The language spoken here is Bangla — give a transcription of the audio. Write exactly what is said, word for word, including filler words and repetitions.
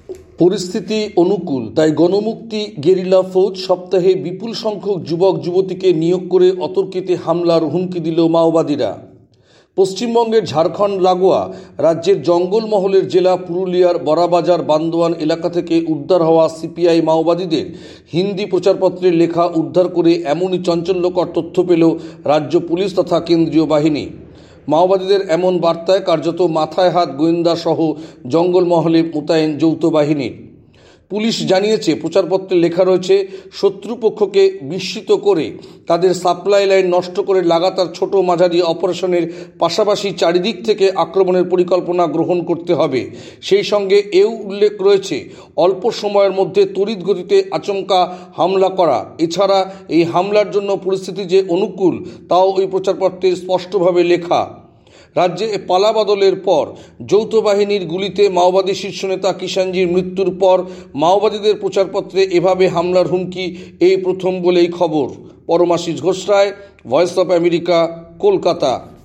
পরিস্থিতি অনুকূল, তাই গণমুক্তি গেরিলা ফৌজ সপ্তাহে বিপুল সংখ্যক যুবক যুবতীকে নিয়োগ করে অতর্কিতে হামলার হুমকি দিল মাওবাদীরা। পশ্চিমবঙ্গের ঝাড়খণ্ড লাগোয়া রাজ্যের জঙ্গলমহলের জেলা পুরুলিয়ার বড়াবাজার বান্দোয়ান এলাকা থেকে উদ্ধার হওয়া সিপিআই মাওবাদীদের হিন্দি প্রচারপত্রের লেখা উদ্ধার করে এমনই চাঞ্চল্যকর তথ্য পেল রাজ্য পুলিশ তথা কেন্দ্রীয় বাহিনী। মাওবাদীদের এমন বার্তায় কার্যত মাথায় হাত গোয়েন্দা সহ জঙ্গলমহলে মোতায়েন যৌথ বাহিনীর। পুলিশ জানিয়েছে, প্রচারপত্রে লেখা রয়েছে, শত্রুপক্ষকে বিস্মিত করে তাদের সাপ্লাই লাইন নষ্ট করে লাগাতার ছোট মাঝারি অপারেশনের পাশাপাশি চারিদিক থেকে আক্রমণের পরিকল্পনা গ্রহণ করতে হবে। সেই সঙ্গে এও উল্লেখ রয়েছে, অল্প সময়ের মধ্যে তড়িৎ গতিতে আচমকা হামলা করা। এছাড়া এই হামলার জন্য পরিস্থিতি যে অনুকূল তাও ওই প্রচারপত্রে স্পষ্টভাবে লেখা। রাজ্যে পালাবদলের পর যৌথ বাহিনীর গুলিতে মাওবাদী শীর্ষ নেতা কিষাণজির মৃত্যুর পর মাওবাদীদের প্রচারপত্রে এভাবে হামলার হুমকি এই প্রথম বলেই খবর। Paramashis Ghosh Ray, voice of America, Kolkata.